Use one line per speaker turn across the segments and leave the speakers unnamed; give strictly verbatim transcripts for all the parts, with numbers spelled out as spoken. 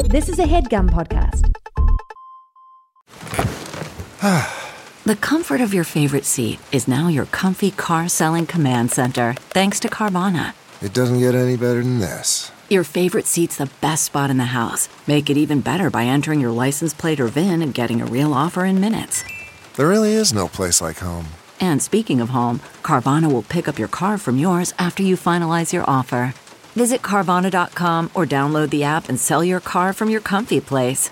This is a HeadGum podcast.
The comfort of your favorite seat is now your comfy car selling command center, thanks to Carvana.
It doesn't get any better than this.
Your favorite seat's the best spot in the house. Make it even better by entering your license plate or V I N and getting a real offer in minutes.
There really is no place like home.
And speaking of home, Carvana will pick up your car from yours after you finalize your offer. Visit Carvana dot com or download the app and sell your car from your comfy place.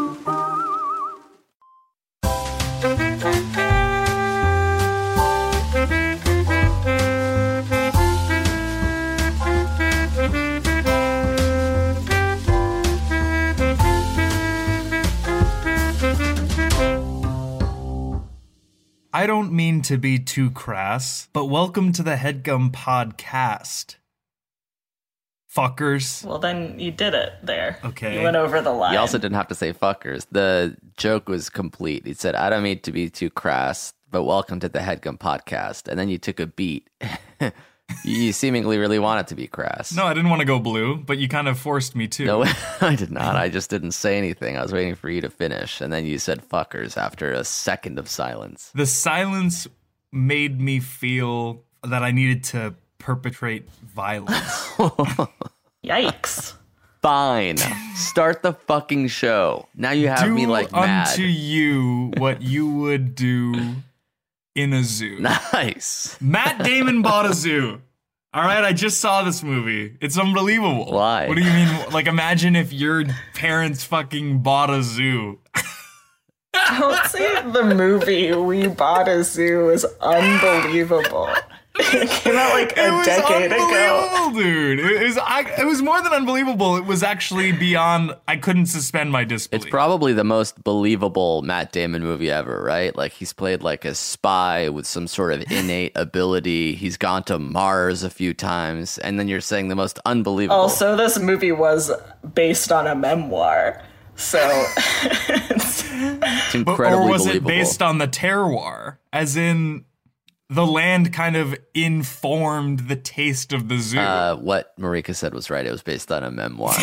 I don't mean to be too crass, but welcome to the HeadGum podcast. Fuckers.
Well, then you did it there.
Okay.
You went over the line.
You also didn't have to say fuckers. The joke was complete. He said, I don't mean to be too crass, but welcome to the HeadGum podcast. And then you took a beat. You seemingly really want it to be crass.
No, I didn't want to go blue, but you kind of forced me to.
No, I did not. I just didn't say anything. I was waiting for you to finish. And then you said fuckers after a second of silence.
The silence made me feel that I needed to perpetrate violence.
Yikes.
Fine. Start the fucking show. Now you have
do
me like mad.
unto you what you would do in a zoo.
Nice.
Matt Damon bought a zoo. All right, I just saw this movie. It's unbelievable.
Why?
What do you mean? Like, imagine if your parents fucking bought a zoo.
Don't say the movie We Bought a Zoo is unbelievable. It came out like a
It was
decade ago.
unbelievable, dude. It was, I, it was more than unbelievable. It was actually beyond, I couldn't suspend my disbelief.
It's probably the most believable Matt Damon movie ever, right? Like, he's played like a spy with some sort of innate ability. He's gone to Mars a few times. And then you're saying the most unbelievable.
Also, this movie was based on a memoir. So it's
It's
But-
incredibly
or was
believable.
it based on the terroir? As in, the land kind of informed the taste of the zoo.
Uh, what Marika said was right. It was based on a memoir.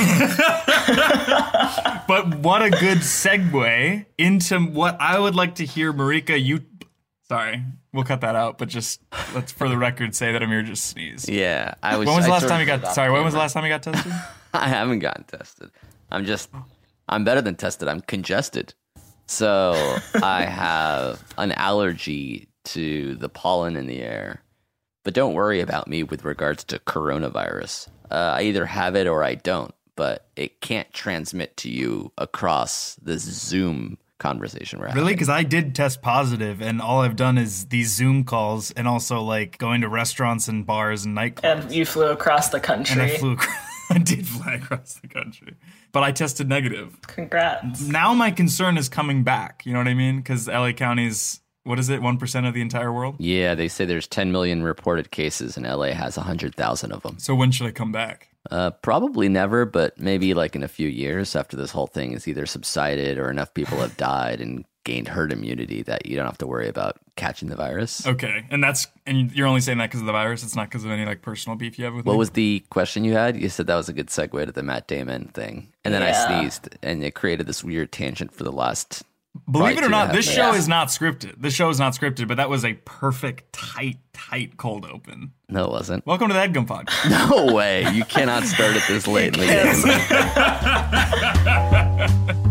But what a good segue into what I would like to hear, Marika, you... Sorry, we'll cut that out, but just let's, for the record, say that Amir just sneezed.
Yeah, I was.
When was the
I
last
sort
time
of
you
did
got...
off
Sorry, when was the
camera.
last time you got tested?
I haven't gotten tested. I'm just, I'm better than tested. I'm congested. So I have an allergy to the pollen in the air. But don't worry about me with regards to coronavirus. Uh, I either have it or I don't, but it can't transmit to you across this Zoom conversation we're having.
Really? Because I did test positive, and all I've done is these Zoom calls and also, like, going to restaurants and bars and nightclubs.
and you flew across the country.
And I flew across... I did fly across the country. But I tested negative.
Congrats.
Now my concern is coming back. You know what I mean? Because L A County's, what is it, one percent of the entire world?
Yeah, they say there's ten million reported cases and L A has one hundred thousand of them.
So when should I come back?
Uh, probably never, but maybe like in a few years after this whole thing is either subsided or enough people have died and gained herd immunity that you don't have to worry about catching the virus.
Okay. And that's, and you're only saying that because of the virus? It's not because of any, like, personal beef you have with
What
me?
was the question you had? You said that was a good segue to the Matt Damon thing. And then
Yeah.
I sneezed and it created this weird tangent for the last...
Believe
probably
it or
two and a
not,
half
this
minutes.
show
Yeah.
is not scripted. This show is not scripted, but that was a perfect, tight, tight cold open.
No, it wasn't.
Welcome to the HeadGum Podcast.
No way. You cannot start it this late in the game.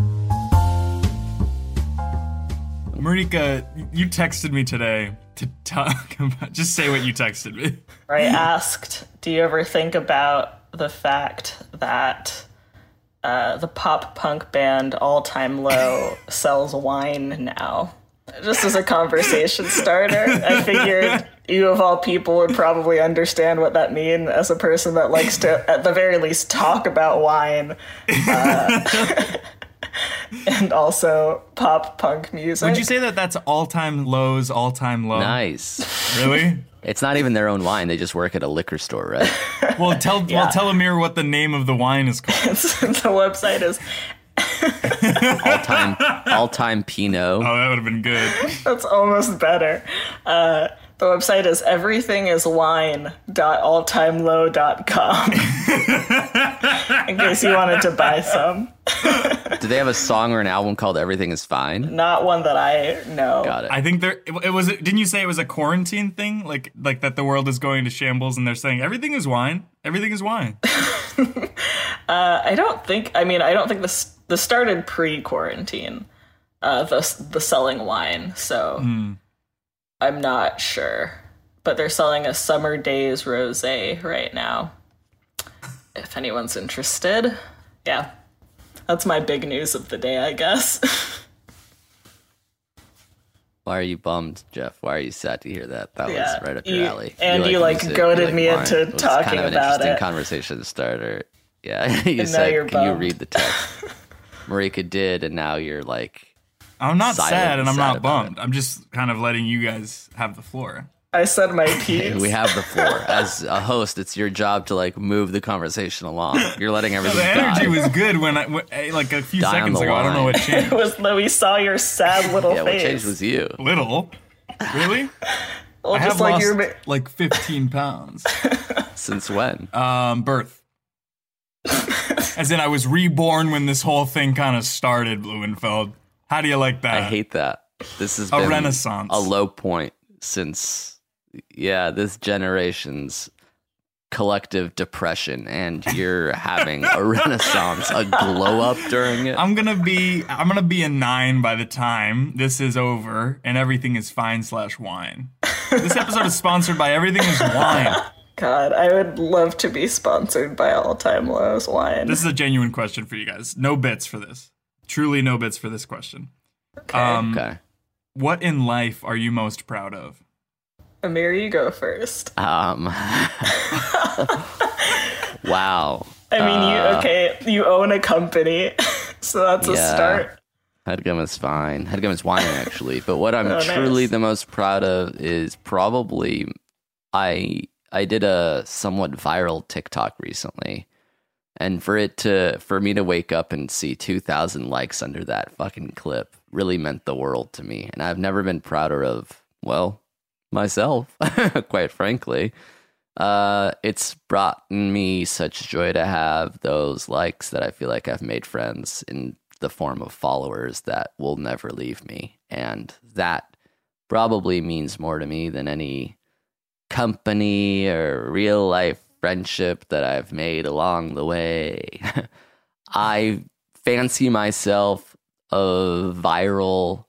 Marika, you texted me today to talk about, just say what you texted me.
I asked, do you ever think about the fact that uh, the pop punk band All Time Low sells wine now? Just as a conversation starter, I figured you of all people would probably understand what that means as a person that likes to, at the very least, talk about wine. Uh, and also pop punk music.
Would you say that that's all-time lows, all-time low?
Nice.
Really?
It's not even their own wine. They just work at a liquor store, right?
Well, tell
Yeah.
well tell Amir what the name of the wine is called.
The website is
All-time, all-time Pinot.
Oh, that would have been good.
That's almost better. Uh, the website is everythingiswine dot alltimelow dot com in case you wanted to buy some.
Do they have a song or an album called Everything Is Fine?
Not one that I know.
Got it.
I think there it, it was. Didn't you say it was a quarantine thing? Like like that the world is going to shambles, and they're saying everything is wine. Everything is wine.
uh, I don't think. I mean, I don't think this this started pre-quarantine. Uh, the the selling wine. So
Mm.
I'm not sure, but they're selling a Summer Days rosé right now. If anyone's interested, yeah, that's my big news of the day, I guess.
Why are you bummed, Jeff? Why are you sad to hear that? That
Yeah,
was right up your
you-
alley.
and you, like,
music,
goaded
you
me
wine.
into
It was
talking
kind of an
about
interesting
it.
conversation starter. Yeah, you
now
said,
you're
"Can you
bummed."
read the text?" Marika did, and now you're like,
I'm not
Silent
sad, and I'm
sad
not
about
bummed. I'm just kind of letting you guys have the floor.
I said my piece.
"We have the floor." As a host, it's your job to like move the conversation along. You're letting everything
The energy
die.
was good when I when, eh, like a few
Die on
seconds
the
ago. I don't know
line.
what
It
changed.
was that we saw your sad little
Yeah, what
face.
changed was you.
Little, really?
well,
I
just
have
like
lost
your ma-
like fifteen pounds.
Since when?
Um, birth. As in, I was reborn when this whole thing kind of started, Blumenfeld. How do you like that?
I hate that. This has
A
been
renaissance.
a low point since, yeah, this generation's collective depression, and you're having a renaissance, a glow up during it.
I'm gonna be I'm gonna be a nine by the time this is over and everything is fine slash wine. This episode is sponsored by Everything Is Wine.
God, I would love to be sponsored by All Time Low's wine.
This is a genuine question for you guys. No bits for this. Truly no bits for this question. Um,
Okay.
What in life are you most proud of?
Amir, you go first.
Um. Wow.
I mean, you
Uh,
okay? You own a company, so that's a
Yeah.
start.
Headgum is fine. Headgum is wine, actually. But what I'm
Oh,
truly
nice.
the most proud of is probably I I did a somewhat viral TikTok recently, and for it to for me to wake up and see two thousand likes under that fucking clip really meant the world to me, and I've never been prouder of, well, myself, quite frankly. Uh, it's brought me such joy to have those likes that I feel like I've made friends in the form of followers that will never leave me. And that probably means more to me than any company or real life friendship that I've made along the way. I fancy myself a viral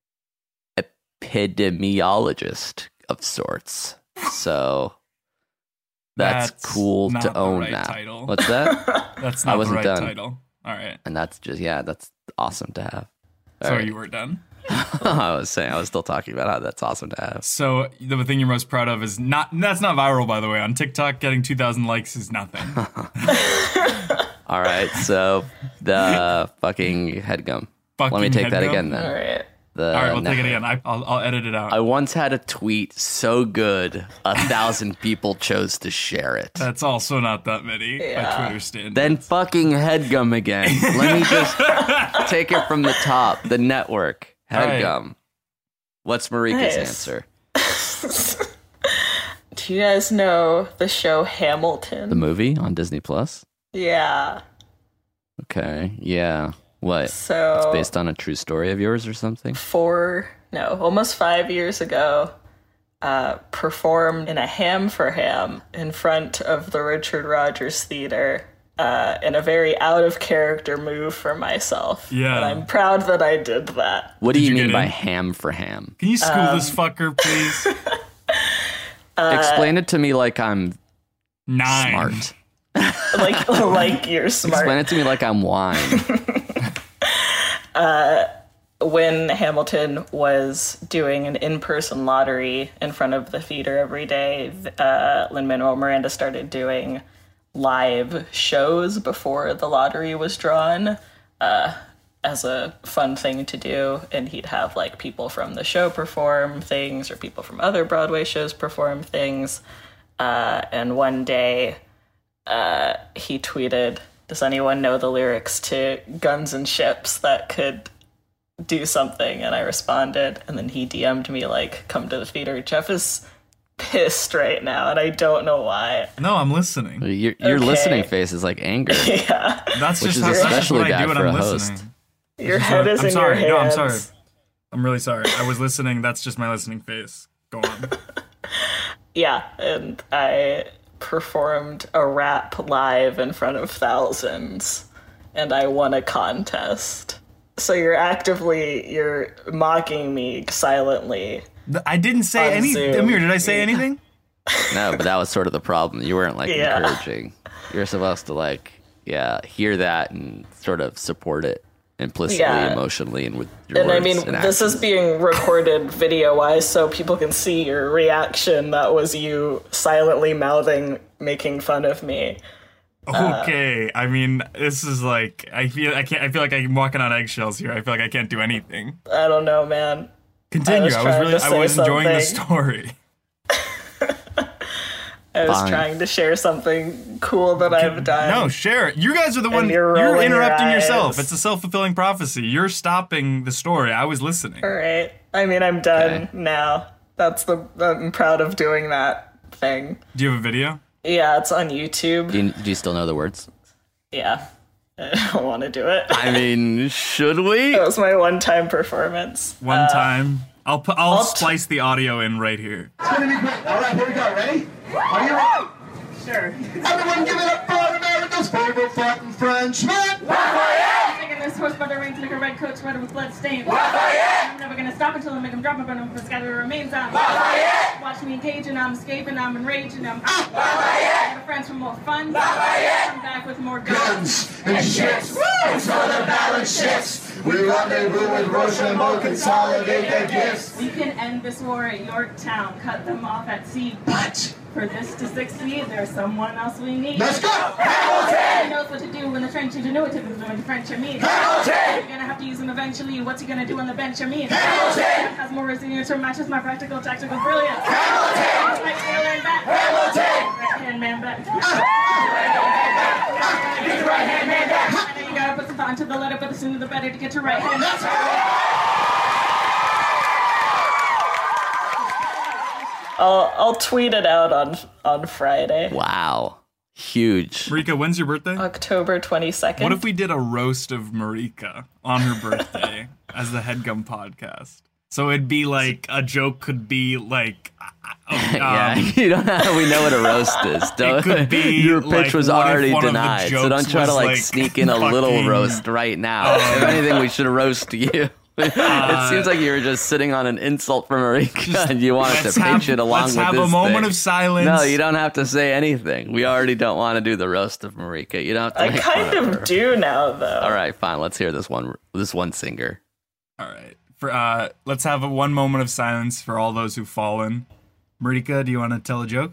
epidemiologist of sorts. So that's,
That's
cool
not
to
the
own
right
that.
title.
What's that?
That's
I
not the
wasn't
right
done.
title. All right.
And that's just, yeah, that's awesome to have. All
So
right.
you were done.
I was saying, I was still talking about how that's awesome to have.
So the thing you're most proud of is not, that's not viral, by the way. On TikTok, getting two thousand likes is nothing.
All right, so the fucking headgum. Let me
Fucking
take that
headgum?
again then.
All right.
The,
All right, we'll
no-
take it again. I, I'll, I'll edit it out.
I once had a tweet so good, a thousand people chose to share it.
That's also not that many by
Yeah.
Twitter standards.
Then fucking headgum again. Let me just take it from the top. The network.
All right.
Headgum. What's Marika's
Nice.
answer?
Do you guys know the show Hamilton?
The movie on Disney Plus?
Yeah.
Okay, yeah. What?
So
It's based on a true story of yours or something?
four, no, almost five years ago, uh, performed in a Ham for Ham in front of the Richard Rogers Theater uh, in a very out of character move for myself.
Yeah.
And I'm proud that I did that.
What do
Did
you
you
mean
get
by
in?
ham for ham?
Can you school
Um,
this fucker, please?
Explain it to me like I'm
Nine.
smart.
Like, like you're smart.
Explain it to me like I'm wine.
When Hamilton was doing an in-person lottery in front of the theater every day, uh, Lin-Manuel Miranda started doing live shows before the lottery was drawn uh, as a fun thing to do. And he'd have like people from the show perform things or people from other Broadway shows perform things. Uh, and one day uh, he tweeted, "Does anyone know the lyrics to Guns and Ships that could do something?" And I responded, and then he D M'd me like, "Come to the theater. Jeff is pissed right now, and I don't know why.
No, I'm listening.
Your, your
Okay.
listening face is like anger.
Yeah,
That's
Which
just
is
how, that's just
especially
what I
bad
do when
for
I'm
a host.
listening.
your
Just
head
what-
is
I'm
in
sorry.
your
No, I'm
hands.
sorry. I'm really sorry. I was listening. That's just my listening face. Go on.
Yeah, and I performed a rap live in front of thousands, and I won a contest. So you're actively, you're mocking me silently.
Th- I didn't say
On
any.
Zoom.
Amir, did I say anything?
No, but that was sort of the problem. You weren't like
Yeah.
encouraging. You're supposed to like, yeah, hear that and sort of support it implicitly,
Yeah.
emotionally, and with your
And
words.
I mean,
and
this is
actions.
being recorded video-wise, so people can see your reaction. That was you silently mouthing, making fun of me.
Okay. I mean, this is like I feel I can't. I feel like I'm walking on eggshells here. I feel like I can't do anything.
I don't know, man.
Continue. I
was
was,
trying
really.
to
I
say
was enjoying the
something.
story.
I was
Fine.
trying to share something cool that I've done.
No, share it. You guys are the one.
you're
You're,
rolling your
interrupting
eyes.
yourself. It's a self fulfilling prophecy. You're stopping the story. I was listening.
All right. I mean, I'm done
Okay.
now. That's the. I'm proud of doing that thing.
Do you have a video?
Yeah, it's on YouTube.
Do you, do you still know the words?
Yeah. I don't want to do it.
I mean, should we?
That was my one-time performance.
One time. I'll put. I'll,
I'll t-
splice the audio in right here.
It's gonna be great. All right, here we go. Ready? Are you ready?
Sure.
Everyone give it up for America's favorite fucking Frenchman.
Taking this horse butter rings, liquor red coat, sweater with blood stains. I'm never gonna stop until I make them drop my burn for scatter remains. I'm watch me engage and I'm escaping, I'm enraged and I'm I got friends for more fun. I'm back with more guns.
And shits. It's for the balance shifts. We rendezvous with Rochambeau, consolidate their gifts.
We can end this war at Yorktown, cut them off at sea.
What?
For this to succeed, there's someone else we need.
Let's go!
He
Hamilton!
knows what to do when the trench ingenuity is doing the French and me.
Hamilton!
You're gonna have to use him eventually. What's he gonna do on the bench? I mean,
Hamilton!
has more resilience or matches my practical tactical brilliance.
Hamilton!
Right tail and back.
Hamilton!
Right hand man back.
Get the right hand man back!
I know you gotta put some thought into the letter, but the sooner the better to get your right hand.
I'll I'll tweet it out on on Friday,
Wow. Huge.
Marika, when's your birthday?
October twenty-second.
What if we did a roast of Marika on her birthday as the Headgum podcast? So it'd be like a joke could be like, uh, um,
Yeah, you don't know. We know what a roast is. Don't,
could be,
your pitch
like,
was
what if
already
one of the
denied, so don't
jokes
try to
was,
like,
like,
sneak in a little
fucking-
roast right now. if anything, we should roast you. it seems like you were just sitting on an insult from Marika, and you wanted to
let's
pitch
have,
it along
let's
with
have
this
a moment
thing.
of silence.
No, you don't have to say anything. We already don't want to do the roast of Marika. You don't have to.
I
make
kind
fun
of
her.
do now, though.
All right, fine. Let's hear this one. This one singer.
All right. For uh, let's have a one moment of silence for all those who've fallen. Marika, do you want to tell a joke?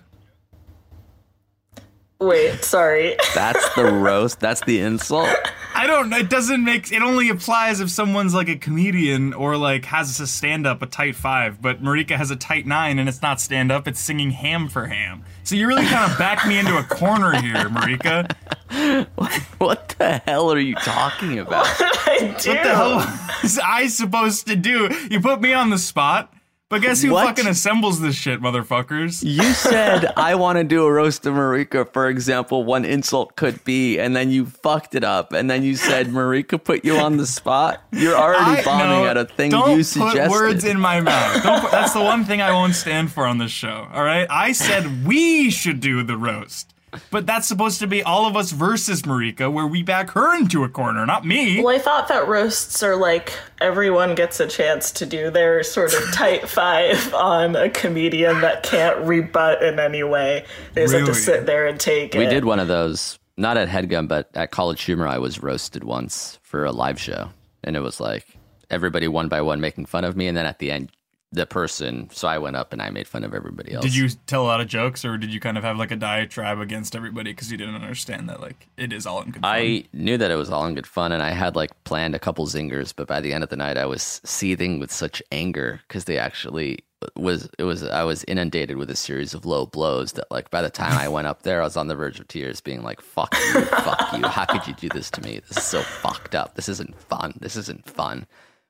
Wait, sorry.
That's the roast. That's the insult.
I don't know. It doesn't make. It only applies if someone's like a comedian or like has a stand up, a tight five. But Marika has a tight nine, and it's not stand up. It's singing ham for ham. So you really kind of backed me into a corner here, Marika.
What the hell are you talking about?
I do.
What the hell was I supposed to do? You put me on the spot. But guess who
What?
fucking assembles this shit, motherfuckers?
You said, I want to do a roast of Marika, for example, one insult could be, and then you fucked it up, and then you said Marika put you on the spot. You're already
I-
bombing
no,
at a thing
don't
you suggested.
put words in my mouth. Don't put, that's the one thing I won't stand for on this show. All right, I said we should do the roast, but that's supposed to be all of us versus Marika, where we back her into a corner, not me.
Well, I thought that roasts are like everyone gets a chance to do their sort of tight five on a comedian that can't rebut in any way. They just have to
Really?
sit there and take it.
We did one of those, not at Headgum, but at College Humor, I was roasted once for a live show. And it was like everybody one by one making fun of me. And then at the end, the person, so I went up and I made fun of everybody else.
Did you tell a lot of jokes, or did you kind of have like a diatribe against everybody because you didn't understand that like it is all in good fun?
I knew that it was all in good fun, and I had like planned a couple zingers, but by the end of the night, I was seething with such anger because they actually was it was I was inundated with a series of low blows that like by the time I went up there, I was on the verge of tears, being like, "Fuck you, fuck you! How could you do this to me? This is so fucked up. This isn't fun. This isn't fun."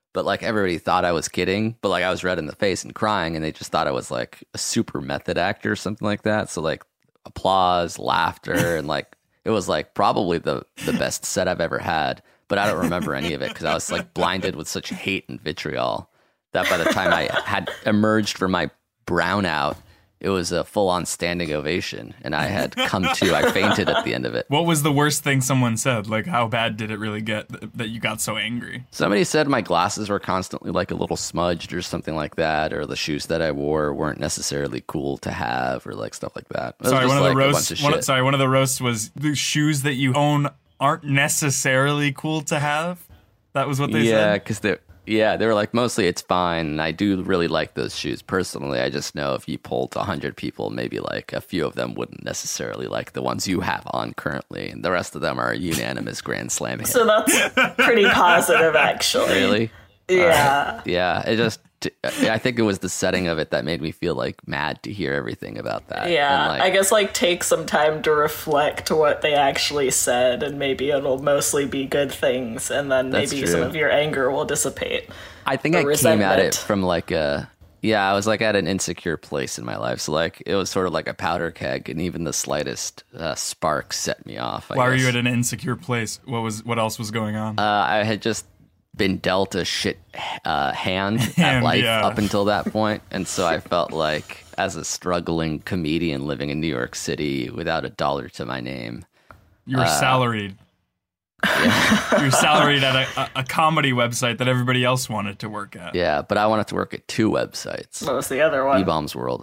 but like everybody thought I was kidding, but like I was red in the face and crying, and they just thought I was like a super method actor or something like that. So like applause, laughter, and like it was like probably the the best set I've ever had, but I don't remember any of it because I was like blinded with such hate and vitriol that by the time I had emerged from my brownout, it was a full-on standing ovation, and I had come to, I fainted at the end of it.
What was the worst thing someone said? Like, how bad did it really get th- that you got so angry?
Somebody said my glasses were constantly like a little smudged or something like that, or the shoes that I wore weren't necessarily cool to have, or like stuff like that. It was
Sorry,
just
one of the
like a
roasts.
bunch of
One,
shit.
sorry, one of the roasts was the shoes that you own aren't necessarily cool to have. That was what they
yeah,
said.
because they're yeah, they were like mostly it's fine, and I do really like those shoes personally. I just know if you polled a hundred people, maybe like a few of them wouldn't necessarily like the ones you have on currently, and the rest of them are a unanimous Grand Slam hit.
So that's pretty positive, actually.
Really?
Yeah.
Uh, yeah, it just, I think it was the setting of it that made me feel like mad to hear everything about that.
Yeah,
And, like,
I guess like take some time to reflect what they actually said, and maybe it'll mostly be good things, and then
That's
maybe
true.
some of your anger will dissipate.
I think
or
I came
resentment.
at it from like a, yeah, I was like at an insecure place in my life. So like, it was sort of like a powder keg, and even the slightest uh, spark set me off. I
Why were
guess.
you at an insecure place? What was? What else was going on?
Uh, I had just been dealt a shit uh, hand at
Hand,
life
yeah.
up until that point, and so I felt like, as a struggling comedian living in New York City without a dollar to my name,
you were
uh,
salaried. you were salaried at a, a, a comedy website that everybody else wanted to work at.
yeah, but I wanted to work at two websites,
What was the other one?
E-Bombs World.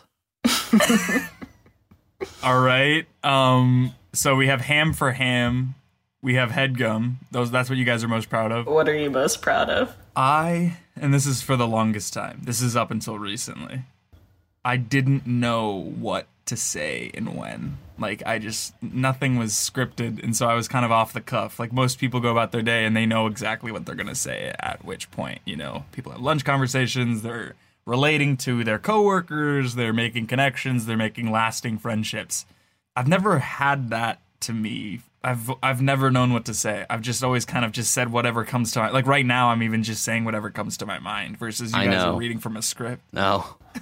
All right. Um. So we have Ham for Ham. We have Headgum. Those. That's what you guys are most proud of.
What are you most proud of?
I, and this is for the longest time, this is up until recently, I didn't know what to say and when. Like, I just, nothing was scripted, and so I was kind of off the cuff. Like, most people go about their day and they know exactly what they're going to say at which point, you know. People have lunch conversations, they're relating to their coworkers, they're making connections, they're making lasting friendships. I've never had that to me. I've I've never known what to say. I've just always kind of just said whatever comes to my, like right now I'm even just saying whatever comes to my mind versus you
I
guys
know.
are reading from a script.
No,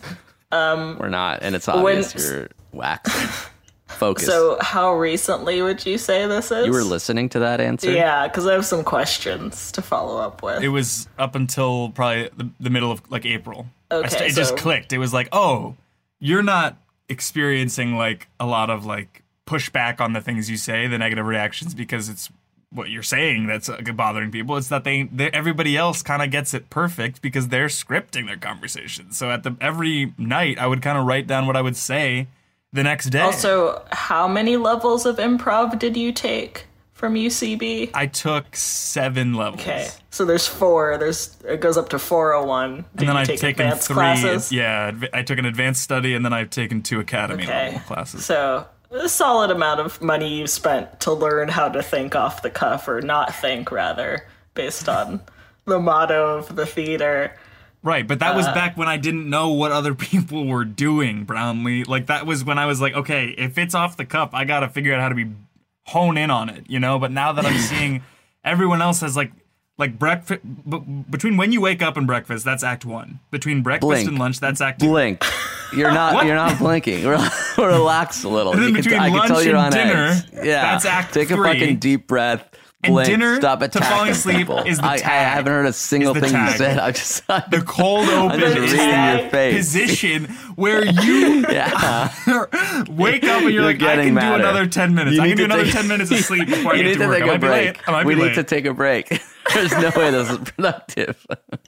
Um,
we're not, and it's
when-
obvious you're waxing. Focus.
So how recently would you say this is?
you were listening to that answer?
Yeah, because I have some questions to follow up with.
It was up until probably the, the middle of like April. I
Okay,
st- it
so-
just clicked. It was like, oh, you're not experiencing like a lot of like pushback on the things you say, the negative reactions, because it's what you're saying that's uh, bothering people. It's that they, they everybody else kind of gets it perfect because they're scripting their conversations. So at the every night, I would kind of write down what I would say the next day.
Also, how many levels of improv did you take from U C B?
I took seven levels.
Okay, so there's four. There's it goes up to four oh one. Did
And then
you
I've
take
taken
advanced
three.
classes?
Yeah, adv- I took an advanced study, and then I've taken two academy
Okay,
level classes.
so a solid amount of money you've spent to learn how to think off the cuff, or not think, rather, based on the motto of the theater.
Right, but that was
Uh,
back when I didn't know what other people were doing, Brownlee. Like, that was when I was like, okay, if it's off the cuff, I gotta figure out how to be hone in on it, you know? But now that I'm seeing everyone else has, like, like breakfast, b- between when you wake up and breakfast, that's act one. Between breakfast
Blink.
and lunch, that's act two.
Blink. You're not.
What?
You're not blinking. Rel- Relax a little.
And then
You can
between
I can
lunch
tell you're
and
on
dinner,
edge. Yeah.
that's act
Take
three.
a fucking deep breath.
And
Blink.
dinner
Stop
to
attacking
falling asleep
people.
is the
I, I
tag.
haven't heard a single
Is the
thing you
tag.
said. I just
The cold
I'm
open
just
is
reading
that
your face.
position where you
Yeah.
wake up and you're,
You're
like, I
getting
can
madder.
do another ten minutes.
You
I
need
can do
to
another
take-
ten minutes of sleep before I
You
get
need
to
to
work.
take
I
a
might be late.
break.
I might
We
be
need
late.
to take a break. There's no way this is productive.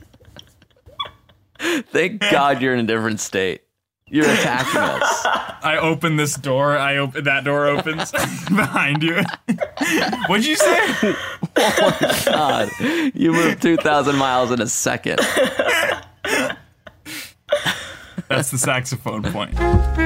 Thank God you're in a different state. You're attacking us.
I open this door. I open that door opens behind you. What'd you say?
God, you moved two thousand miles in a second.
That's the saxophone point.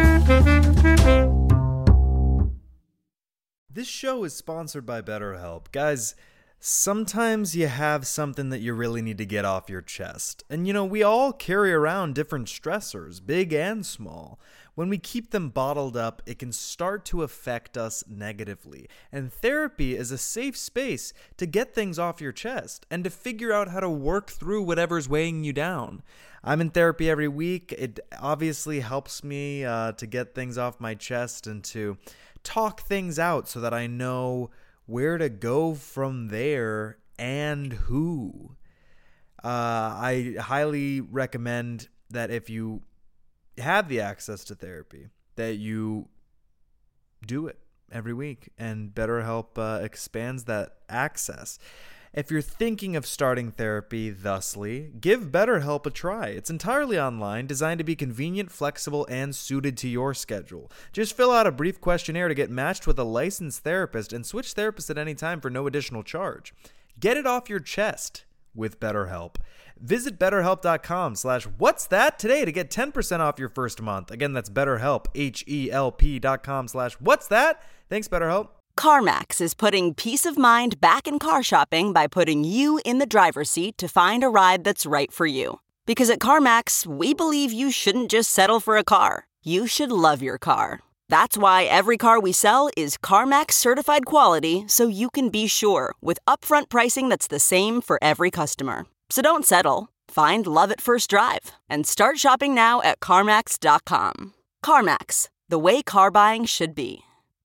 This show is sponsored by BetterHelp. Guys, sometimes you have something that you really need to get off your chest. And you know, we all carry around different stressors, big and small. When we keep them bottled up, it can start to affect us negatively. And therapy is a safe space to get things off your chest and to figure out how to work through whatever's weighing you down. I'm in therapy every week. It obviously helps me uh, to get things off my chest and to talk things out so that I know where to go from there and who. Uh, I highly recommend that if you have the access to therapy, that you do it every week, and BetterHelp uh, expands that access. If you're thinking of starting therapy thusly, give BetterHelp a try. It's entirely online, designed to be convenient, flexible, and suited to your schedule. Just fill out a brief questionnaire to get matched with a licensed therapist and switch therapists at any time for no additional charge. Get it off your chest with BetterHelp. Visit BetterHelp.com slash what's that today to get ten percent off your first month. Again, that's BetterHelp, H-E-L-P dot com slash what's that. Thanks, BetterHelp.
CarMax is putting peace of mind back in car shopping by putting you in the driver's seat to find a ride that's right for you. Because at CarMax, we believe you shouldn't just settle for a car. You should love your car. That's why every car we sell is CarMax certified quality, so you can be sure with upfront pricing that's the same for every customer. So don't settle. Find love at first drive and start shopping now at CarMax dot com. CarMax, the way car buying should be.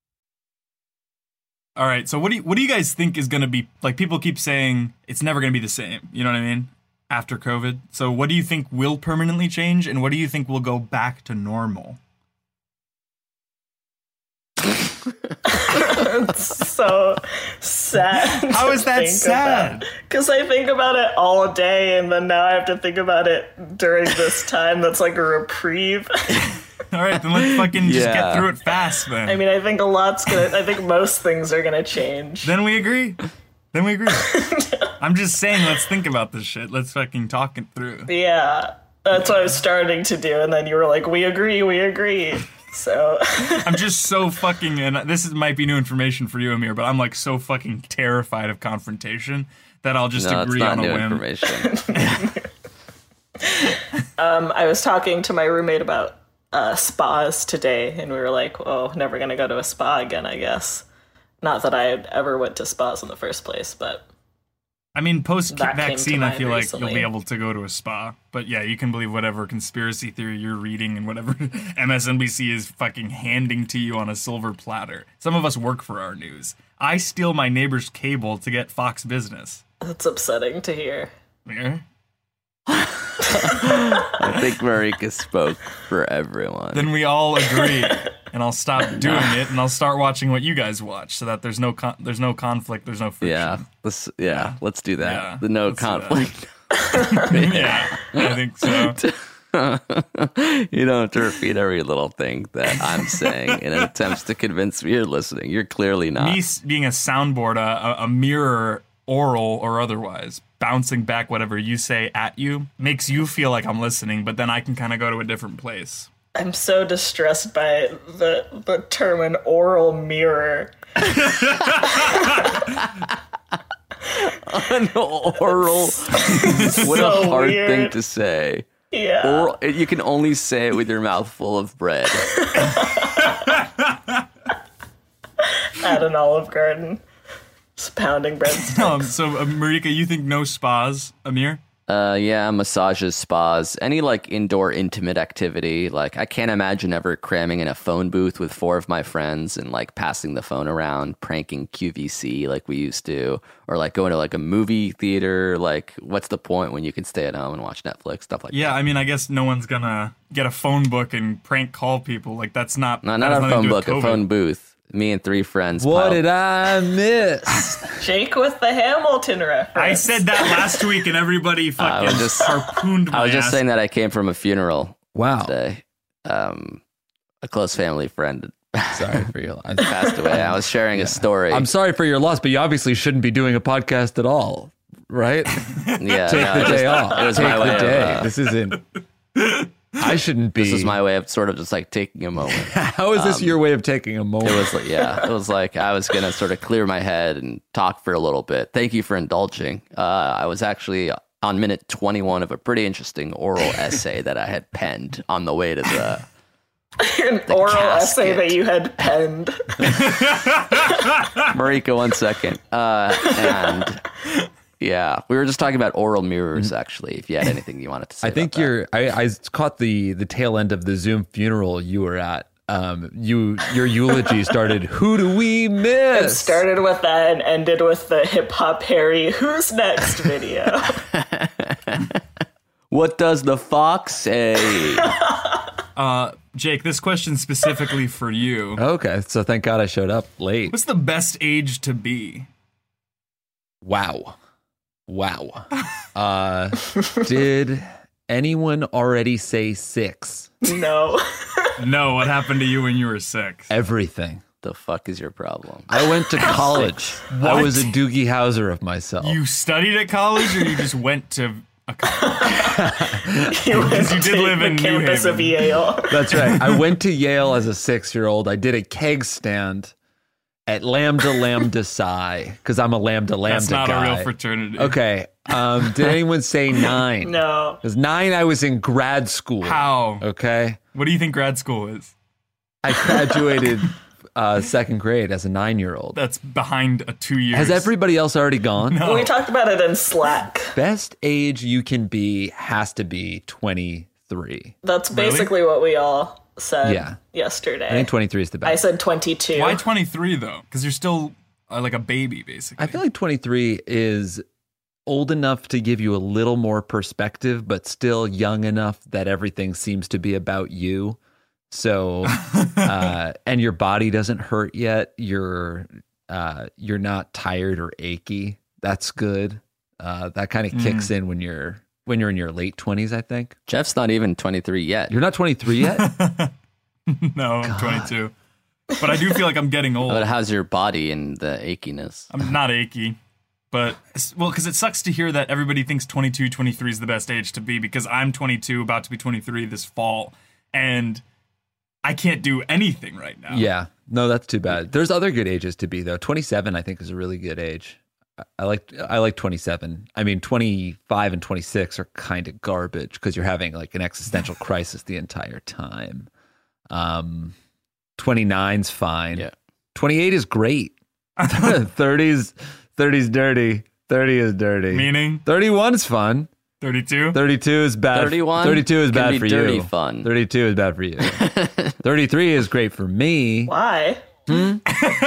All right, so what do you what do you guys think is going to be, like, people keep saying it's never going to be the same, you know what I mean, after COVID? So what do you think will permanently change, and what do you think will go back to normal?
It's so sad.
How is that sad?
Because I think about it all day, and then now I have to think about it during this time that's like a reprieve.
All right, then let's fucking just
Yeah.
get through it fast, then.
I mean, I think a lot's gonna, I think most things are gonna change.
Then we agree. Then we agree. I'm just saying, let's think about this shit. Let's fucking talk it through.
Yeah, that's what I was starting to do, and then you were like, we agree, we agree. So
I'm just so fucking, and this is, might be new information for you, Amir, but I'm like so fucking terrified of confrontation that I'll just
No,
agree
it's not
on a
new
whim.
information.
um, I was talking to my roommate about uh, spas today, and we were like, oh, never gonna go to a spa again, I guess. Not that I ever went to spas in the first place, but
I mean, post-vaccine, I
mind
feel like
recently.
you'll be able to go to a spa. But yeah, you can believe whatever conspiracy theory you're reading and whatever M S N B C is fucking handing to you on a silver platter. Some of us work for our news. I steal my neighbor's cable to get Fox Business.
that's upsetting to hear.
Yeah.
I think Marika spoke for everyone.
Then we all agree, and I'll stop doing it, and I'll start watching what you guys watch, so that there's no con- there's no conflict, there's no friction.
yeah, let's yeah,
Yeah.
let's do that.
Yeah,
the no
let's do that.
conflict.
Yeah, I think so.
You don't have to repeat every little thing that I'm saying in attempts to convince me you're listening. You're clearly not.
Me s- being a soundboard, a, a mirror, oral or otherwise, bouncing back whatever you say at you, makes you feel like I'm listening, but then I can kind of go to a different place.
I'm so distressed by the the term an oral mirror.
An oral. What
so
a hard
weird.
thing to say.
Yeah.
Oral, you can only say it with your mouth full of bread.
At an Olive Garden. Just pounding breadsticks.
Um, so, uh, Marika, you think no spas, Amir?
Uh, yeah, massages, spas, any like indoor intimate activity. Like, I can't imagine ever cramming in a phone booth with four of my friends and like passing the phone around, pranking Q V C like we used to, or like going to like a movie theater. Like, what's the point when you can stay at home and watch Netflix, stuff like
Yeah,
that?
I mean, I guess no one's gonna get a phone book and prank call people. Like, that's not...
No,
that
not
has
a
nothing to
phone
do with
book, a
COVID.
phone booth. Me and three friends.
What
piled-
did I miss?
Jake with the Hamilton reference.
I said that last week and everybody fucking
was just-
harpooned my
I was just
ass.
saying that I came from a funeral
Wow.
today. Um, a close family friend
Sorry for your loss.
passed away. I was sharing a story.
I'm sorry for your loss, but you obviously shouldn't be doing a podcast at all, right?
yeah,
Take
no,
the
it
day
just-
off.
It was
Take
my way
the
of,
day.
uh,
This isn't. I shouldn't be.
This was my way of sort of just like taking a moment.
How is this
um,
your way of taking a moment?
It was like, yeah, it was like I was going to sort of clear my head and talk for a little bit. Thank you for indulging. Uh, I was actually on minute twenty-one of a pretty interesting oral essay that I had penned on the way to the
An oral essay that you had penned.
Marika, one second. Uh, and yeah, we were just talking about oral mirrors, actually, if you had anything you wanted to say
I think
about
you're, I, I caught the, the tail end of the Zoom funeral you were at. Um, you Your eulogy started, who do we miss?
It started with that and ended with the hip hop Harry who's next video.
that. What does the fox say?
Uh, Jake, this question's specifically for you.
Okay, so thank God I showed up late.
What's the best age to be?
Wow. Wow. Uh, did anyone already say six?
No.
No, what happened to you when you were six?
Everything.
The fuck is your problem?
I went to college.
What?
I was a Doogie Howser of myself.
You studied at college, or you just went to a college?
You went
you
to
did live
the
in New
campus of
Haven.
Yale.
That's right. I went to Yale as a six-year-old. I did a keg stand at Lambda Lambda Psi because I'm a Lambda Lambda
That's not
guy.
a real fraternity.
Okay. Um, did anyone say nine?
No.
Because nine, I was in grad school.
How?
Okay.
What do you think grad school is?
I graduated uh, second grade as a nine-year-old.
That's behind a two years.
Has everybody else already gone?
No.
We talked about it in Slack.
Best age you can be has to be twenty-three.
That's basically what we all said
Yeah.
yesterday.
I think twenty-three is the best.
I said twenty-two.
Why twenty-three, though? Because you're still uh, like a baby, basically.
I feel like twenty-three is old enough to give you a little more perspective, but still young enough that everything seems to be about you. So, uh, and your body doesn't hurt yet. You're, uh, you're not tired or achy. That's good. Uh, that kind of kicks in when you're, when you're in your late twenties, I think.
Jeff's not even twenty-three yet.
You're not twenty-three yet?
No, I'm twenty-two. But I do feel like I'm getting old.
But how's your body and the achiness?
I'm not achy. But, well, because it sucks to hear that everybody thinks twenty-two, twenty-three is the best age to be, because I'm twenty-two, about to be twenty-three this fall, and I can't do anything right now.
Yeah. No, that's too bad. There's other good ages to be, though. twenty-seven, I think, is a really good age. I like I like twenty-seven. I mean, twenty-five and twenty-six are kind of garbage because you're having like an existential crisis the entire time. Um, twenty-nine's fine.
Yeah.
twenty-eight is great. thirties, thirties dirty. thirty is dirty.
Meaning?
thirty-one is fun.
thirty-two?
thirty-two is bad.
thirty-one
thirty-two is
can
bad
be
for
dirty
you.
fun.
thirty-two is bad for you. thirty-three is great for me.
Why?
Hmm?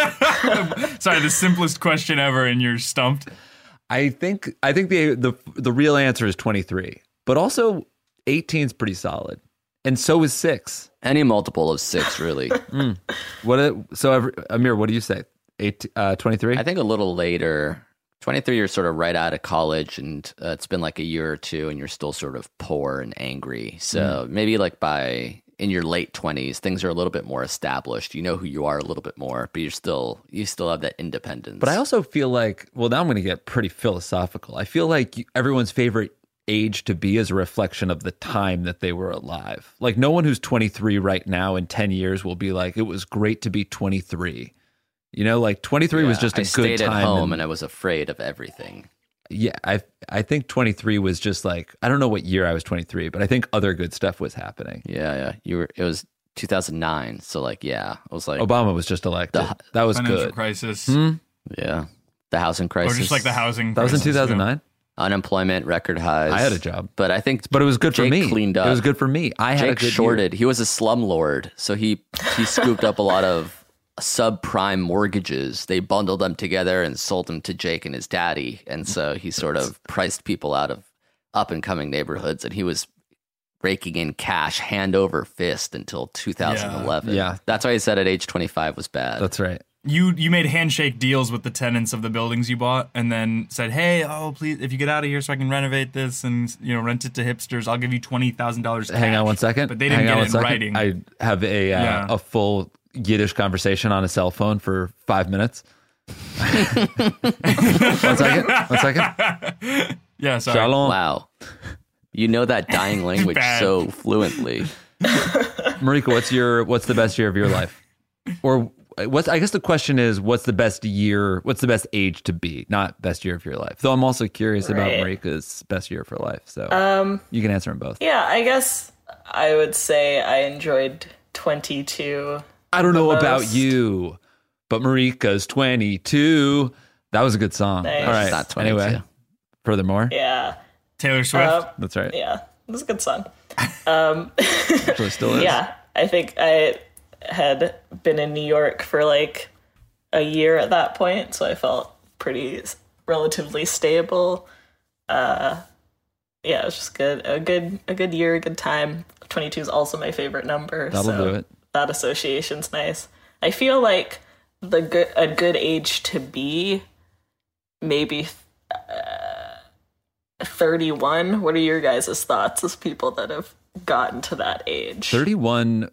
Sorry, the simplest question ever, and you're stumped.
I think I think the the the real answer is twenty-three, but also eighteen is pretty solid, and so is six.
Any multiple of six, really.
mm. What? A, so, every, Amir, what do you say? Eight, uh, twenty-three?
I think a little later. twenty-three, you're sort of right out of college, and uh, it's been like a year or two, and you're still sort of poor and angry. So mm. maybe like by in your late twenties, things are a little bit more established. You know who you are a little bit more, but you're still you still have that independence.
But I also feel like, well, now I'm going to get pretty philosophical. I feel like everyone's favorite age to be is a reflection of the time that they were alive. Like no one who's twenty-three right now in ten years will be like, it was great to be twenty-three. You know, like twenty-three
yeah,
was just a
I
good
stayed
time.
at home
and,
and I was afraid of everything.
Yeah, I I think twenty-three was just like, I don't know what year I was twenty-three, but I think other good stuff was happening.
Yeah, yeah. You were. It was two thousand nine, so like, yeah, it was like
Obama was just elected.
The,
that was
financial
good.
crisis.
Hmm?
Yeah, the housing crisis.
Or just like the housing
That was in two thousand nine?
Yeah. Unemployment record highs.
I had a job.
But I think
But it was good
Jake
for me.
Cleaned up.
It was good for me. I had
Jake
a good
shorted.
year.
He was a slumlord, so he he scooped up a lot of subprime mortgages. They bundled them together and sold them to Jake and his daddy, and so he sort of priced people out of up and coming neighborhoods, and he was raking in cash hand over fist until two thousand eleven.
Yeah. Yeah.
That's why he said at age twenty-five was bad.
That's right.
You you made handshake deals with the tenants of the buildings you bought, and then said, "Hey, oh please, if you get out of here, so I can renovate this and you know rent it to hipsters, I'll give you twenty thousand dollars."
Hang on one second.
But they didn't
Hang
get
on
it
one
in
second.
writing.
I have a uh,
Yeah.
a full Yiddish conversation on a cell phone for five minutes. one second. One second.
Yeah, sorry.
Shalom.
Wow. You know that dying language
Bad.
so fluently.
Marika, what's your what's the best year of your life? Or what's I guess the question is, what's the best year? What's the best age to be? Not best year of your life. Though I'm also curious
Right.
about Marika's best year of her life. So
Um,
you can answer them both.
yeah, I guess I would say I enjoyed twenty-two.
I don't know
the
about
most.
you, but Marika's twenty-two. That was a good song.
Nice.
All right.
She's not twenty-two.
Anyway, furthermore.
Yeah.
Taylor Swift.
Uh,
That's right.
yeah. It was a good song. Um,
Actually, still is.
yeah. I think I had been in New York for like a year at that point, so I felt pretty relatively stable. Uh, yeah, it was just good. A good, a good year, a good time. twenty-two is also my favorite number.
That'll
so
do it.
That association's nice. I feel like the good, a good age to be, maybe uh, thirty-one. What are your guys' thoughts as people that have gotten to that age?
thirty-one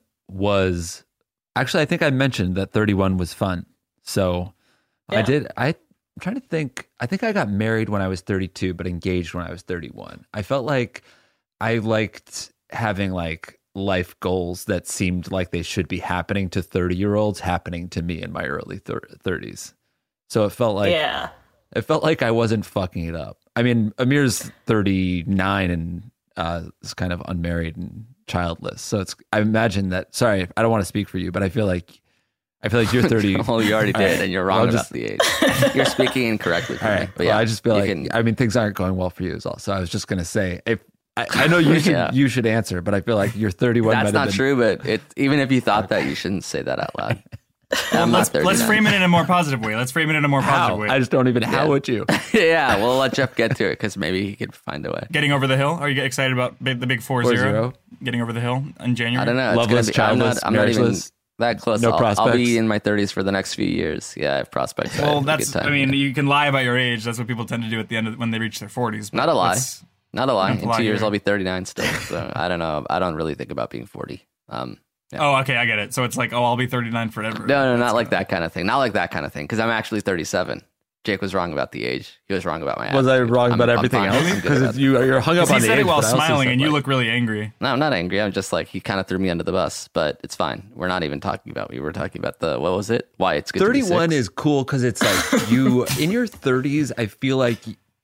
was actually, I think I mentioned that thirty-one was fun. So I
Yeah.
did. I, I'm trying to think. I think I got married when I was thirty-two, but engaged when I was thirty-one. I felt like I liked having like life goals that seemed like they should be happening to thirty year olds happening to me in my early thirties. So it felt like,
yeah.
it felt like I wasn't fucking it up. I mean, Amir's thirty-nine and uh, is kind of unmarried and childless. So it's, I imagine that, sorry, I don't want to speak for you, but I feel like, I feel like you're thirty.
Well, you already did, and you're wrong
I'll
about
just-
the age. You're speaking incorrectly for
All
me.
right.
But
Well,
yeah,
I just feel
you
like,
can-
I mean, things aren't going well for you as well. So I was just going to say, if I, I know you should,
Yeah.
you should answer, but I feel like you're thirty-one.
That's
better
not
than-
true, but it, even if you thought that, you shouldn't say that out loud. I'm
let's,
not thirty-nine.
let's frame it in a more positive way. Let's frame it in a more positive
How?
way.
I just don't even, how
Yeah.
would you?
Yeah, we'll let Jeff get to it because maybe he could find a way.
Getting over the hill? Are you excited about big, the big four
Four
zero?
zero?
Getting over the hill in January?
I don't know. It's
Loveless,
gonna be, I'm not,
childless,
I'm not even
marriageless,
that close.
no
I'll, I'll
prospects?
be in my thirties for the next few years. Yeah, I have prospects.
Well,
Have a
that's.
good time.
I mean, you can lie about your age. That's what people tend to do at the end of when they reach their forties.
Not a lie.
Let's-
Not a lie.
Not a
In
lie
two years,
here.
I'll be thirty-nine still. So I don't know. I don't really think about being forty. Um, yeah.
Oh, okay, I get it. So it's like, oh, I'll be thirty-nine forever.
No, no,
That's
not like
kinda-
that kind of thing. Not like that kind of thing. Because I'm actually thirty-seven. Jake was wrong about the age. He was wrong about my.
Was I
attitude.
wrong
I'm-
about
I'm
everything
fine.
else?
I'm good
Because
about it.
you, you're hung up
He
on the
said
age.
it while
but I also
smiling,
said,
and you
like,
look really angry.
No, I'm not angry. I'm just like, he kind of threw me under the bus, but it's fine. We're not even talking about. We were talking about the what was it? Why it's good.
thirty-one
to be six.
is cool because it's like you in your thirties. I feel like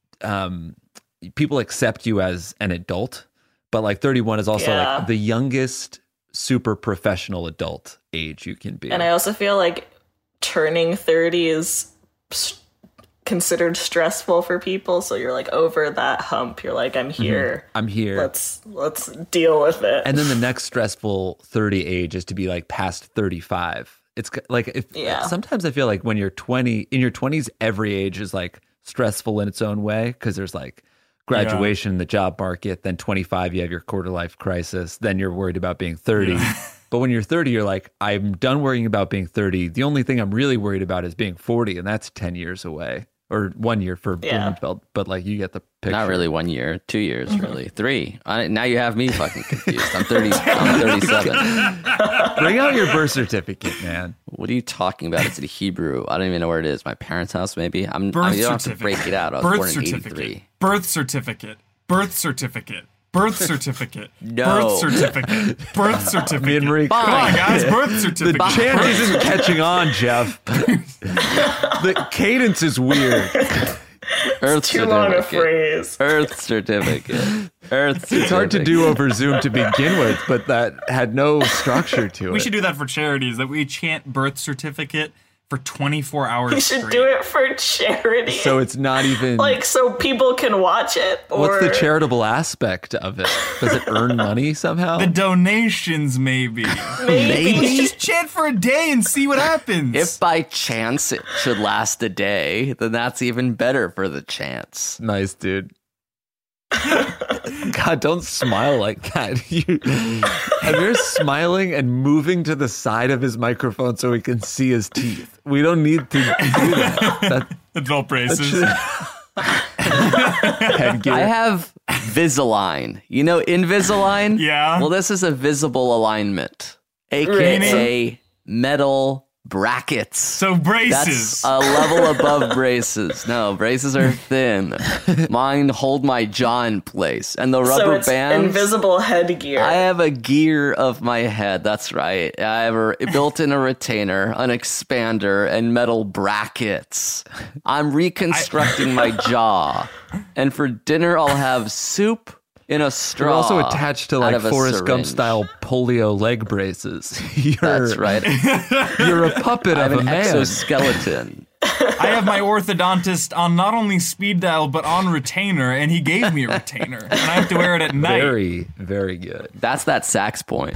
um, people accept you as an adult, but like thirty-one is also
Yeah.
like the youngest super professional adult age you can be.
And I also feel like turning thirty is s- considered stressful for people. So you're like over that hump. You're like, I'm here.
I'm here.
Let's let's deal with it.
And then the next stressful thirty age is to be like past thirty-five. It's c- like if
Yeah.
sometimes I feel like when you're twenty, in your twenties, every age is like stressful in its own way because there's like graduation, the job market, then twenty-five, you have your quarter life crisis, then you're worried about being thirty. But when you're thirty, you're like, I'm done worrying about being thirty. The only thing I'm really worried about is being forty, and that's ten years away. Or one year for
Yeah.
Blumenfeld, but like you get the picture.
Not really one year, two years, really three. I, now you have me fucking confused. I'm thirty. I'm thirty-seven.
Bring out your birth certificate, man.
What are you talking about? It's in Hebrew. I don't even know where it is. My parents' house, maybe. I'm.
Birth
I mean, you don't have to
certificate.
break it out. I was
Birth
born in
certificate.
eighty-three.
Birth certificate. Birth certificate. Birth certificate.
No.
Birth certificate. Birth certificate.
Me and Marie-
Come on, guys. Birth certificate.
The chant isn't catching on, Jeff. The cadence is weird.
Earth
Too long a
certificate.
phrase.
Earth certificate. Earth certificate.
It's hard to do over Zoom to begin with, but that had no structure to it.
We should do that for charities, that we chant birth certificate for twenty-four hours
We should
straight.
do it for charity.
So it's not even
like so people can watch it. Or
what's the charitable aspect of it? Does it earn money somehow?
The donations, maybe.
Maybe.
We just chant for a day and see what happens.
If by chance it should last a day, then that's even better for the chance.
Nice, dude. God, don't smile like that. You, Amir's smiling and moving to the side of his microphone so we can see his teeth. We don't need to do that. that
Adult braces.
headgear.
I have Visalign. You know Invisalign?
Yeah.
Well, this is a visible alignment, aka metal brackets.
So braces.
That's a level above braces. No, braces are thin. Mine hold my jaw in place. And the rubber
so it's
bands.
invisible headgear.
I have a gear of my head. That's right. I have a built-in a retainer, an expander, and metal brackets. I'm reconstructing my jaw. And for dinner, I'll have soup in a straw.
You're also attached to
out
like
of a
Forrest Gump
syringe.
style polio leg braces. You're,
That's right.
You're a puppet
I have
of a
an
man.
exoskeleton.
I have my orthodontist on not only speed dial but on retainer, and he gave me a retainer, and I have to wear it at night.
Very, very good.
That's that sax point.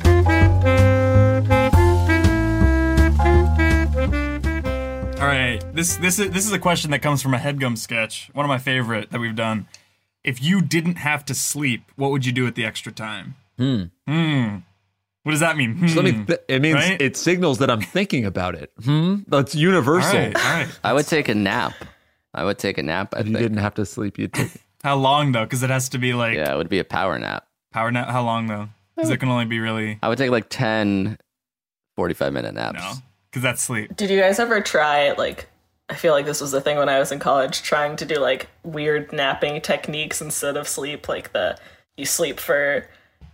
All right, this this is this is a question that comes from a HeadGum sketch, one of my favorite that we've done. If you didn't have to sleep, what would you do with the extra time?
Hmm.
Hmm. What does that mean? Hmm.
So let me th- it means
Right?
it signals that I'm thinking about it. Hmm. That's universal.
All right, all right.
I would take a nap. I would take a nap. I
If you
think.
didn't have to sleep, you'd take it.
How long though? Because it has to be like
Yeah, it would be a power nap.
power nap. How long though? Because it can only be really
I would take like ten, forty-five minute naps.
no. Because that's sleep.
Did you guys ever try, like, I feel like this was the thing when I was in college, trying to do, like, weird napping techniques instead of sleep, like the, you sleep for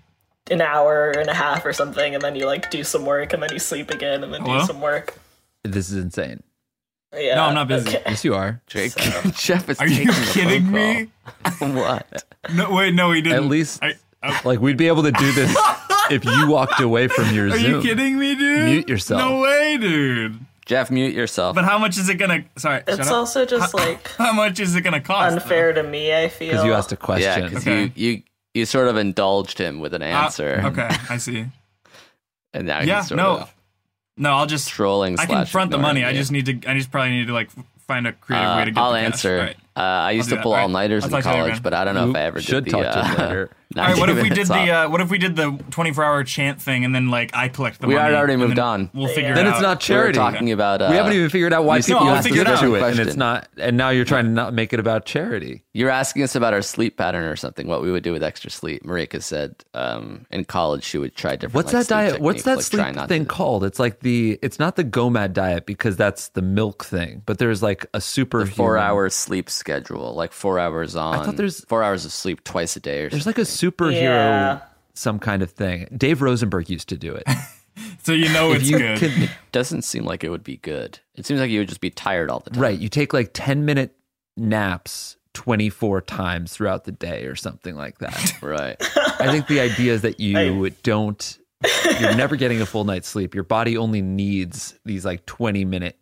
an hour and a half or something, and then you, like, do some work, and then you sleep again, and then
Hello?
do some work.
This is insane.
Yeah.
No, I'm not busy.
okay.
Yes, you are.
Jake, Jeff is
Are you
taking the
kidding
phone
me?
call. What?
No, wait, no, he didn't.
At least,
I, I,
like, we'd be able to do this if you walked away from your
are
Zoom.
you kidding me, dude?
Mute yourself.
No way, dude.
Jeff, mute yourself.
But how much is it gonna? Sorry, shut
It's
up.
also just,
How-
like,
How much is it gonna cost?
unfair to me, I feel.
Because you asked a
yeah,
question.
because
Okay.
you, you you sort of indulged him with an
though?
answer.
Uh, okay, I see.
And now
Yeah,
he's sort
no,
of
no, I'll just.
trolling.
I can
slash
front the
ignoring
money. I
you.
just need to. I just probably need to like f- find a creative
Uh,
way to get.
I'll
the cash.
answer.
All right.
Uh, I used
do
to
that.
pull
All
all
right.
nighters
I'll
in
talk to you later,
college,
man.
but I don't know if
Oop,
I ever
should
did the.
talk to you
uh,
later.
All right, what if we
ninety
did the?
minutes
Uh, what if we did the twenty-four hour chant thing, and then like I collect the
We
money?
had already
and
moved
then
on.
We'll figure
Then
it
it's
out.
not
We were
charity.
talking about. Uh,
we haven't even figured out why
you still
people
I'll
listen
figure it out.
to it, and
Question.
it's not. And now you're trying to not make it about charity.
You're asking us about our sleep pattern or something. What we would do with extra sleep. Marika said um, in college she would try different.
What's
like,
that
sleep
diet? What's
techniques,
that
like try
sleep
not
thing
to-
called? It's like the. It's not the GOMAD diet because that's the milk thing. But there's like a super
The four hour sleep schedule, like four hours on.
thought there's-
four hours of sleep twice a day or
There's
something.
like a superhero,
Yeah.
some kind of thing. Dave Rosenberg used to do it.
So you know
If
it's
you
good.
can-
Doesn't seem like it would be good. It seems like you would just be tired all the time.
right, you take like ten minute naps twenty-four times throughout the day or something like that.
Right.
I think the idea is that you
I-
don't, you're never getting a full night's sleep. Your body only needs these like twenty minute,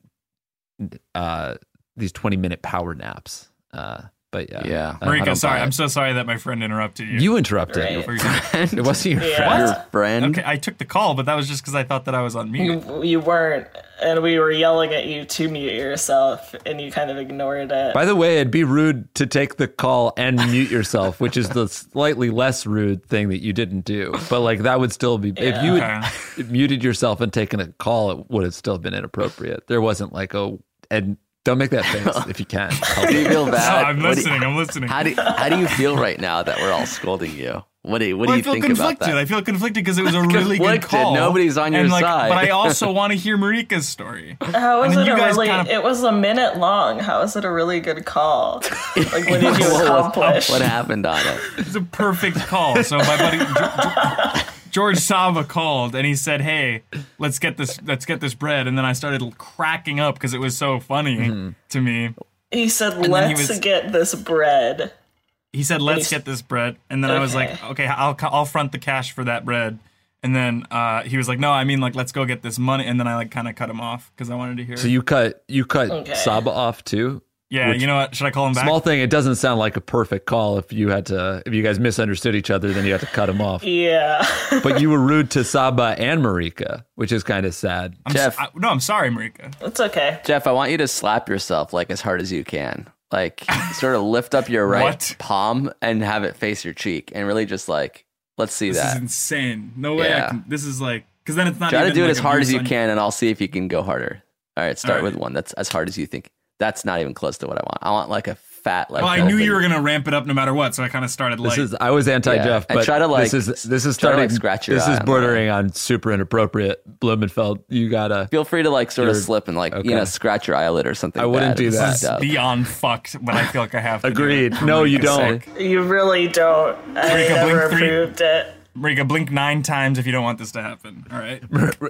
uh, these twenty minute power naps. Uh, but yeah.
Yeah.
I- I
Marika,
don't
sorry,
buy
I'm
it.
so sorry that my friend interrupted you.
You interrupted.
Right.
Before you-
It wasn't your
Yeah.
friend.
Your friend.
Okay, I took the call, but that was just because I thought that I was on mute.
You, you weren't, and we were yelling at you to mute yourself, and you kind of ignored it.
By the way, it'd be rude to take the call and mute yourself, which is the slightly less rude thing that you didn't do. But like that would still be if you had muted yourself and taken a call, it would have still been inappropriate. There wasn't like a and don't make that face if you can.
Do you feel
No,
bad?
I'm
What do you-
listening. I'm listening.
How do you, how do you feel right now that we're all scolding you? What do you, what
Well,
do
I
you
feel
think about
conflicted.
that?
I feel conflicted because it was a really good
Conflicted.
call.
Nobody's on your
and like,
side.
But I also want to hear Marika's story.
How was
And then
it
you
a
guys
really?
kind of-
It was a minute long. How is it a really good call? Like, what did you
What was-
accomplish?
What happened on it?
It's a perfect call. So my buddy George, George Saba called and he said, "Hey, let's get this let's get this bread." And then I started cracking up because it was so funny
Mm-hmm.
to me.
He said,
then he
"Let's
was-
get this bread."
He said, "Let's
he's-
get this bread," and then I was like,
Okay.
"Okay, I'll I'll front the cash for that bread." And then uh, he was like, "No, I mean like let's go get this money." And then I like kind of cut him off because I wanted to hear.
So you cut you cut
Okay.
Saba off too.
yeah,
which-
you know what? Should I call him back?
Small thing. It doesn't sound like a perfect call. If you had to, if you guys misunderstood each other, then you had to cut him off.
Yeah.
But you were rude to Saba and Marika, which is kind of sad.
I'm
Jeff.
s- I- no, I'm sorry, Marika.
It's okay.
Jeff, I want you to slap yourself like as hard as you can. Like sort of lift up your right
What?
palm and have it face your cheek and really just like, let's see
This
that.
is insane. No way. I
Yeah.
can, this is like because then it's not.
Try to
even,
do it
like,
as hard as
abuse
you
on-
can and I'll see if you can go harder. All right, start
All right.
with one that's as hard as you think. That's not even close to what I want. I want like a fat like.
Well, I
whole
knew
thing.
you were gonna ramp it up no matter what, so I kind of started
This
light.
is I was anti Jeff,
And
but
try to, like,
this is this is
try to, like,
starting.
scratch your
this
eye
is
on
bordering on super inappropriate. Blumenfeld, you gotta.
Feel free to like sort of
You're-
slip and like
okay.
you know scratch your eyelid or something.
I wouldn't
bad
do
and
that.
fucked up.
beyond fucked, but I feel like I have to. do
Agreed.
it for
No, you
Marika's
don't.
sake.
You really don't. I
Marika,
never
blink three.
approved it.
Marika, blink nine times if you don't want this to happen. All right.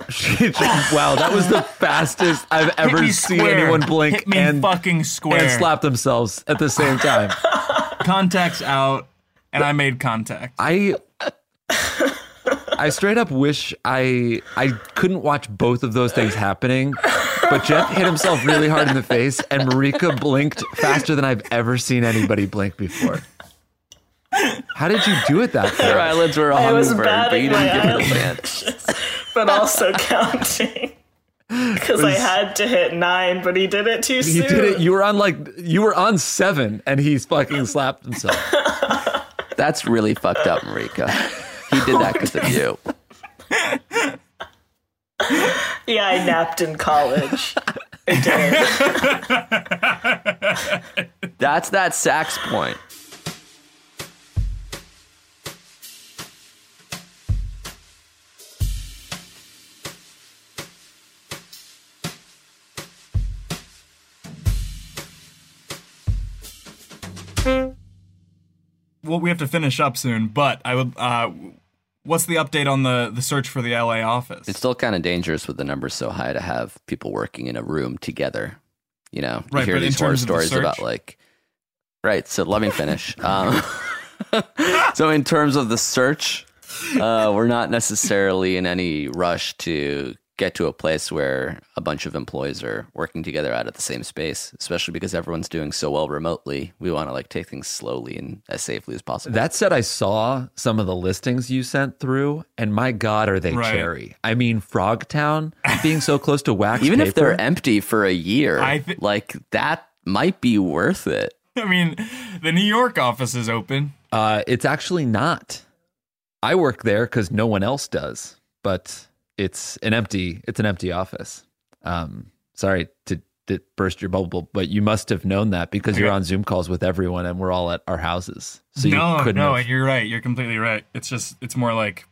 Wow, that was the fastest I've
Hit
ever
me
seen
square.
anyone blink
Hit me
and
fucking square.
and slap themselves at the same time.
Contacts out. and I made contact.
I I straight up wish I I couldn't watch both of those things happening, but Jeff hit himself really hard in the face, and Marika blinked faster than I've ever seen anybody blink before. How did you do it that fast?
Your eyelids were
I was
hungover, but
batting
you
my
didn't give it a
eyelashes,
chance.
but also counting. Because I had to hit nine, but he did it too
He
soon.
did it. You were on like you were on seven, and he's fucking slapped himself.
That's really fucked up, Marika. He did that because of you.
Yeah, I napped in college. I did.
That's that sax point.
Well, we have to finish up soon, but I would. Uh, what's the update on the the search for the L A office?
It's still kind of dangerous with the numbers so high to have people working in a room together. You know, you
Right,
hear
but in
these horror
terms of the
stories
search?
about like. Right. So let me finish. Um, so in terms of the search, uh, we're not necessarily in any rush to get to a place where a bunch of employees are working together out of the same space, especially because everyone's doing so well remotely. We want to like take things slowly and as safely as possible.
That said, I saw some of the listings you sent through, and my God, are they
Right.
cherry? I mean, Frogtown being so close to wax
Even
paper.
if they're empty for a year,
I thi-
like that might be worth it.
I mean, the New York office is open.
Uh, it's actually not. I work there because no one else does, but it's an empty. It's an empty office. Um, sorry to, to burst your bubble, but you must have known that because you're
Okay.
on Zoom calls with everyone, and we're all at our houses. So you
no,
couldn't.
no,
have-
you're right. You're completely right. It's just, it's more like.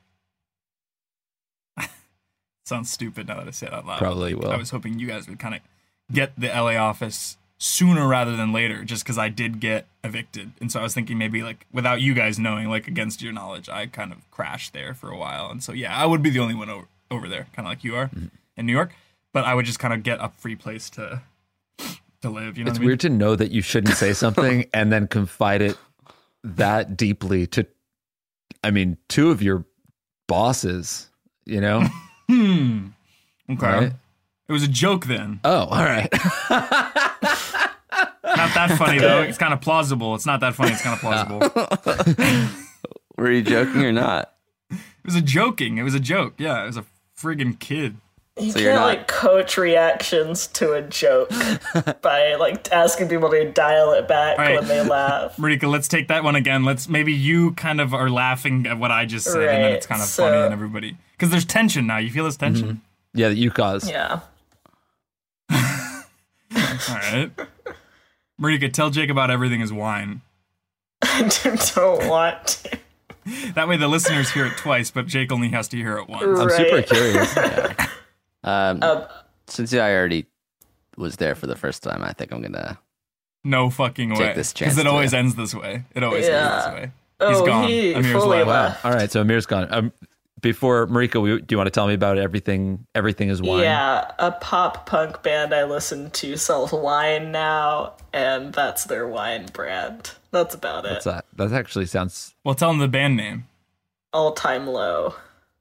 Sounds stupid now that I say it out loud.
Probably
Like,
will.
I was hoping you guys would kind of get the L A office sooner rather than later, just because I did get evicted, and so I was thinking maybe like without you guys knowing, like against your knowledge, I kind of crashed there for a while, and so yeah, I would be the only one over over there, kind of like you are
Mm-hmm.
in New York, but I would just kind of get a free place to to live. You know,
It's
what I mean?
weird to know that you shouldn't say something and then confide it that deeply to, I mean, two of your bosses, you know?
Hmm. Okay.
Right?
It was a joke then.
Oh, all right.
Not that funny though. It's kind of plausible. It's not that funny. It's kind of plausible.
Were you joking or not?
It was a joking. It was a joke. Yeah, it was a friggin' kid.
You
So you're
can't
not-
like coach reactions to a joke by like asking people to dial it back
All right.
when they laugh.
Marika, let's take that one again. Let's maybe you kind of are laughing at what I just said, and then
Right,
it's kind of
so-
funny and everybody because there's tension now. You feel this tension?
Yeah, that you caused.
Yeah.
All right. Marika, tell Jake about everything is wine.
I don't want to.
That way the listeners hear it twice, but Jake only has to hear it once.
I'm super
Right.
curious.
Um,
Um,
since I already was there for the first time, I think I'm gonna.
No fucking
Take
way.
this chance
Because it
to-
always ends this way. It always
Yeah.
ends this way. He's
Oh,
gone.
he
Amir's
fully
left.
Wow.
left.
All right. So Amir's gone. Um, before Marika, we, do you want to tell me about everything? Everything is wine.
Yeah, a pop punk band I listen to sells wine now, and that's their wine brand. That's about
What's
it.
that? That actually sounds.
Well, tell him the band name.
All time low.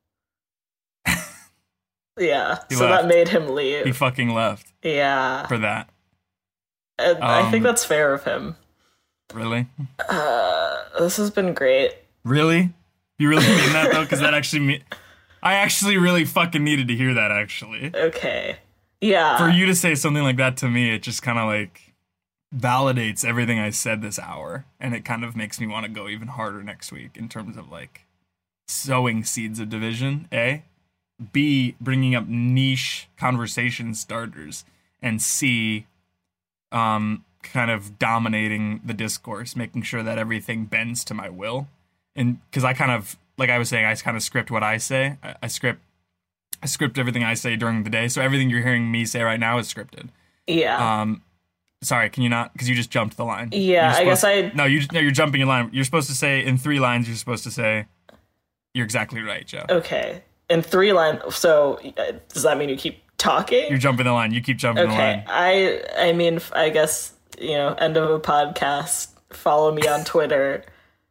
Yeah,
He
so
left.
that made him leave.
He fucking left
yeah,
for that.
and I think
Um,
that's fair of him.
Really?
Uh, this has been great.
Really? You really mean that though? Because that actually me- I actually really fucking needed to hear that actually.
Okay. Yeah.
For you to say something like that to me, it just kind of like validates everything I said this hour, and it kind of makes me want to go even harder next week in terms of like sowing seeds of division. A, B, bringing up niche conversation starters, and C, um, kind of dominating the discourse, making sure that everything bends to my will. And because I kind of, like I was saying, I kind of script what I say. I, I script, I script everything I say during the day. So everything you're hearing me say right now is scripted.
yeah.
Um, sorry, can you not? Because you just jumped the line.
Yeah,
You're
I guess
supposed-
I-
No, you no, you're jumping your line. You're supposed to say in three lines. You're supposed to say, "You're exactly right, Joe."
Okay. In three lines. So uh, does that mean you keep talking?
You're jumping the line. You keep jumping the
Okay.
line.
I I mean, I guess, you know, end of a podcast. Follow me on Twitter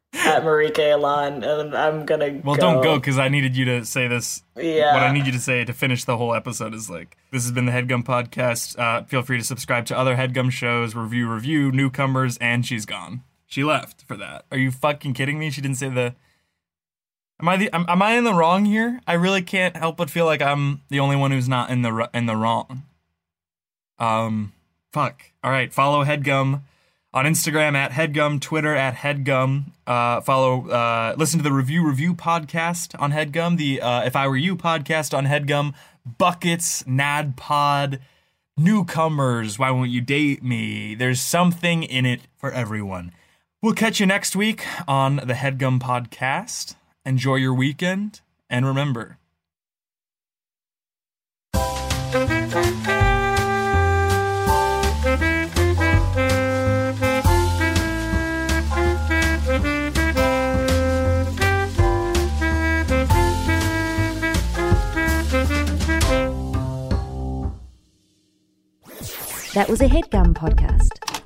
at Marika Elan, and I'm gonna
Well,
go.
don't go, because I needed you to say this.
Yeah.
What I need you to say to finish the whole episode is like, this has been the HeadGum Podcast. Uh, feel free to subscribe to other HeadGum shows, review, review, newcomers, and she's gone. She left for that. Are you fucking kidding me? She didn't say the... Am I the? Am, am I in the wrong here? I really can't help but feel like I'm the only one who's not in the in the wrong. Um, fuck. All right, follow HeadGum on Instagram at HeadGum, Twitter at HeadGum. Uh, follow, uh, listen to the Review Review podcast on HeadGum, the uh, If I Were You podcast on HeadGum, Buckets, NADPod, Newcomers, Why Won't You Date Me? There's something in it for everyone. We'll catch you next week on the HeadGum podcast. Enjoy your weekend, and remember...
That was a HeadGum podcast.